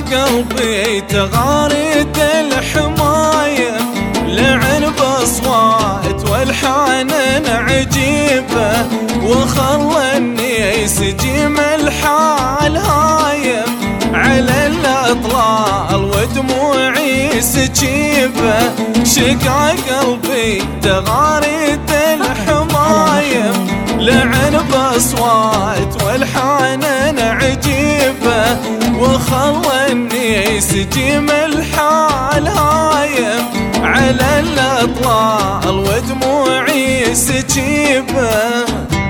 قلبي تغاريد الحماية، لعن بصوات والحانن عجيبة، وخلني سجيم الحال هايم على الأطلال ودموعي سجيبة. شقا قلبي تغاريد الحماية، لعن بصوات والحانن عجيبة، وخلني سجيم الحال هايم على الأطلال ودموعي سجيبة.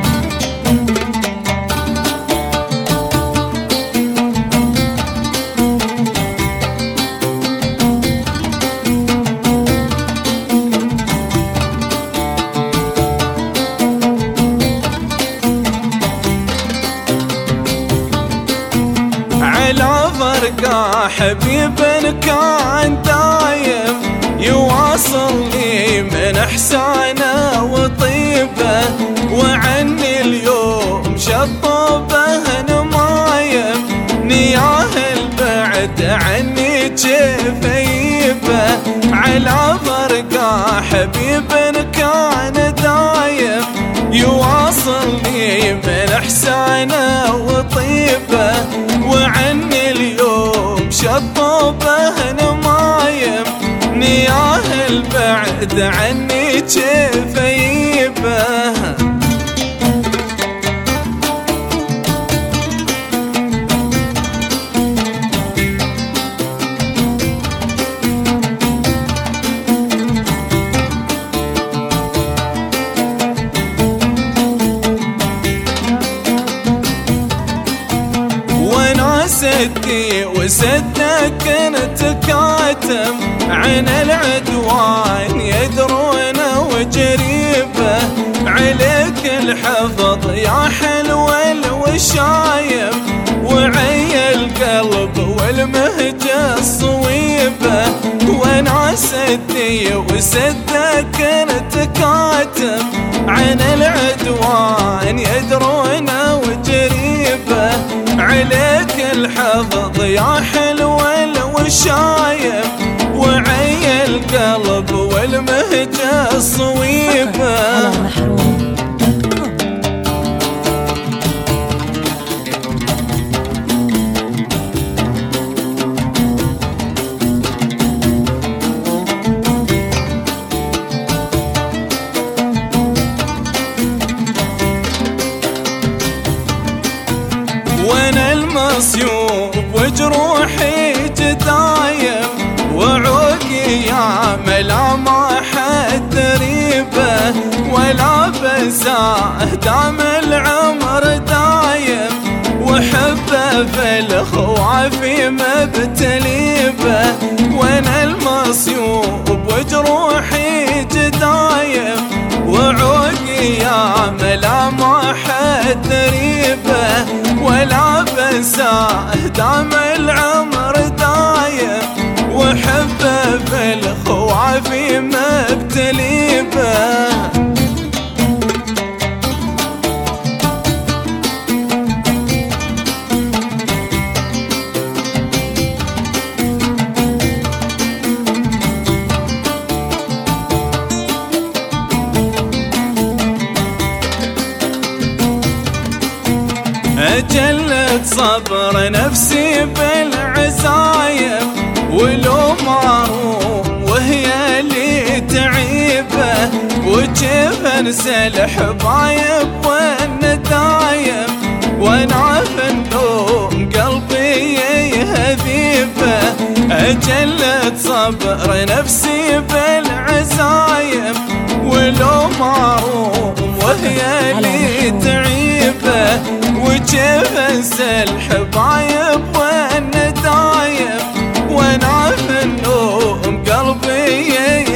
على فرقة حبيب كان دايم، يواصلني من احسانه وطيبه، وعني اليوم شطبه نمايم، نياه البعد عني كيف يبه. على فرقة حبيب كان دايم، يواصلني من احسانه وطيبه، وعني اليوم شطبه نمايم، نياه البعد عني كيف يبه. سدي وسدك كنت كاتم، عن العدوان يدرون وجريبه، عليك الحفظ يا حلو الوشايم، وعي القلب والمهجة الصويبة. وانا سدي وسدك كنت كاتم، عن العدوان يدرون وجريبه، عليك الحفظ يا حلو الوشايم، وعي القلب والمهجة الصويبة. وانا المصيوب وجروحي جدايم، وعوقي يا ملامح تريبه، ولا بنساه دام العمر دايم، وحبه في الخواف مبتليبه. وانا المصيوب وجروحي جدايم، وعوقي يا ملامح تريبه، ولا بنساه دام العمر دايم، وحبه في الخواف مبتليبه. أجلت صبر نفسي بالعزايم، ولو ما اروم وهي اللي تعيبه، وكيف انسى الحبايب والندايم، وانا في النوم قلبي يهذيبه. أجلت صبر نفسي بالعزايم، ولو ما اروم وهي اللي تعيبه، وكيف انسى الحبايب والندايم، وانا في النوم قلبي